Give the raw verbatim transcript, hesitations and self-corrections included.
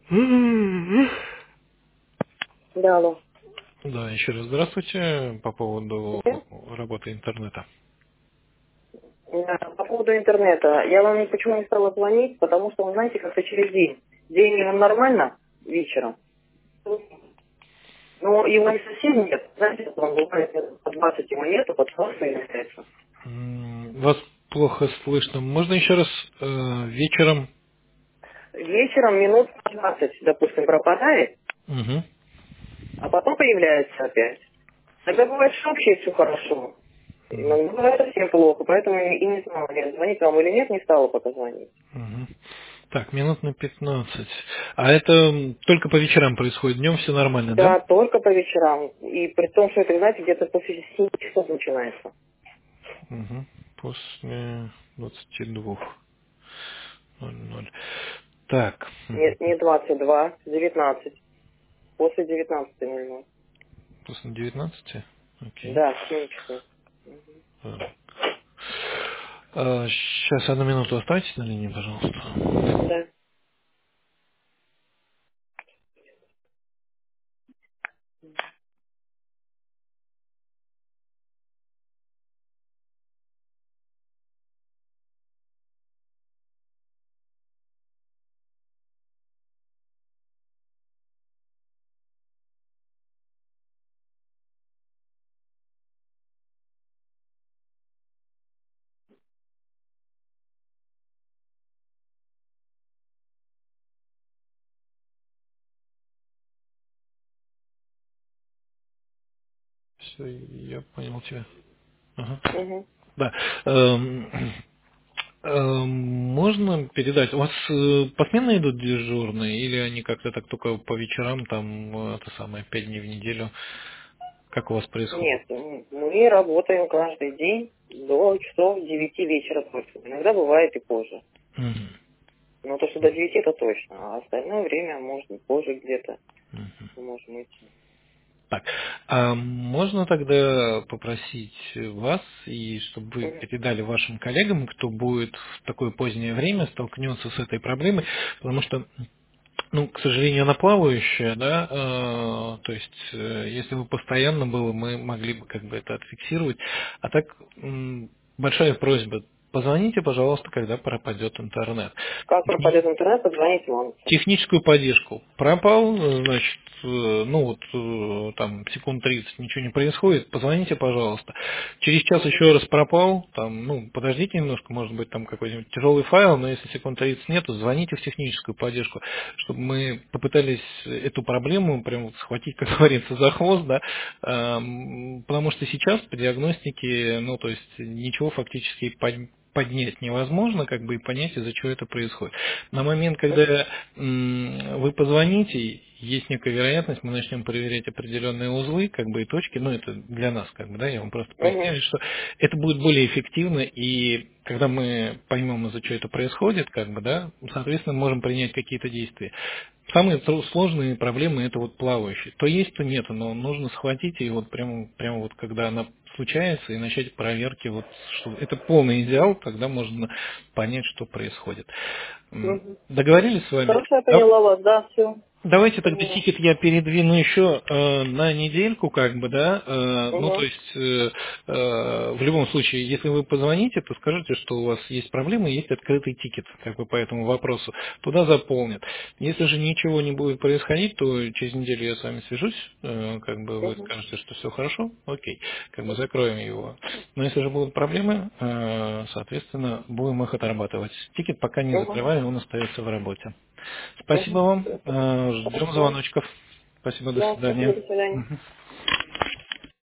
Да, алло. Да, еще раз здравствуйте по поводу Да, работы интернета. Да, по поводу интернета. Я вам почему не стала звонить, потому что, вы знаете, как-то через день. День он нормально вечером, но его не совсем нет. Знаете, он бывает по двадцать его нету, под сорок появляется. М, Вас плохо слышно. Можно еще раз э, вечером? Вечером минут двадцать, допустим, пропадает, Угу. а потом появляется опять. Тогда бывает, что вообще все хорошо. Угу. Но бывает совсем плохо, поэтому и и не знала, я звонить вам или нет, не стала пока звонить. Угу. Так, минут на пятнадцать. А это м, только по вечерам происходит, днем все нормально, да? Да, только по вечерам. И при том, что это, знаете, где-то после семи часов начинается. Угу. После двадцати двух ноль ноль. Так, Не, мгм. не двадцать два, девятнадцать. После девятнадцати ноль ноль. После девятнадцати? Окей. Да, семь часов. Мгм. Сейчас одну минуту оставайтесь на линии, пожалуйста. Да. Все, я понял тебя. Ага. Угу. Да. Эм, эм, можно передать? У вас э, посменно идут дежурные, или они как-то так только по вечерам, там, э, это самое, пять дней в неделю? Как у вас происходит? Нет, м, мы работаем каждый день до часов девяти вечера точно. Иногда бывает и позже. Мгм. Но то, что до девяти, это точно. А остальное время, может, и позже где-то мы можем идти. Так, а можно тогда попросить вас, и чтобы вы Мгм. передали вашим коллегам, кто будет в такое позднее время столкнется с этой проблемой, потому что, ну, к сожалению, она плавающая, да, э, то есть, э, если бы постоянно было, мы могли бы как бы это отфиксировать, а так м, большая просьба, позвоните, пожалуйста, когда пропадет интернет. Как пропадет интернет, позвоните вам. Техническую поддержку. Пропал, э, значит, э, ну вот э, там секунд тридцать ничего не происходит, позвоните, пожалуйста. Через час Мгм. еще раз пропал, там, ну, подождите немножко, может быть, там какой-нибудь тяжелый файл, но если секунд тридцать нету, звоните в техническую поддержку, чтобы мы попытались эту проблему прям вот схватить, как говорится, за хвост, да, эм, потому что сейчас по диагностике, ну, то есть ничего фактически под- поднять невозможно, как бы и понять, из-за чего это происходит. На момент, когда м, вы позвоните, есть некая вероятность, мы начнем проверять определенные узлы, как бы и точки, ну это для нас, как бы, да, я вам просто Мгм. поясняю, что это будет более эффективно, и когда мы поймем, из-за чего это происходит, как бы, да, соответственно, можем принять какие-то действия. Самые тру- сложные проблемы это вот плавающие. То есть, то нет, но нужно схватить и вот прямо, прямо вот когда она случается и начать проверки, вот что это полный идеал, тогда можно понять, что происходит. М, Мгм. Договорились с вами? Хорошо, я Да? поняла вас, да, все. Давайте тогда Поняла. тикет я передвину еще э, на недельку, как бы, да. Э, ну, то Угу. есть, э, э, в любом случае, если вы позвоните, то скажите, что у вас есть проблемы, есть открытый тикет, как бы по этому вопросу. Туда заполнят. Если же ничего не будет происходить, то через неделю я с вами свяжусь, э, как бы вы Угу. скажете, что все хорошо, окей, как бы закроем его. Но если же будут проблемы, э, соответственно, будем их отрабатывать. Тикет пока не Угу. закрывали, он остается в работе. Спасибо Угу. вам. Э, Ждем Хорошо. звоночков. Спасибо, до Да, спасибо, свидания. до свидания. Мгм.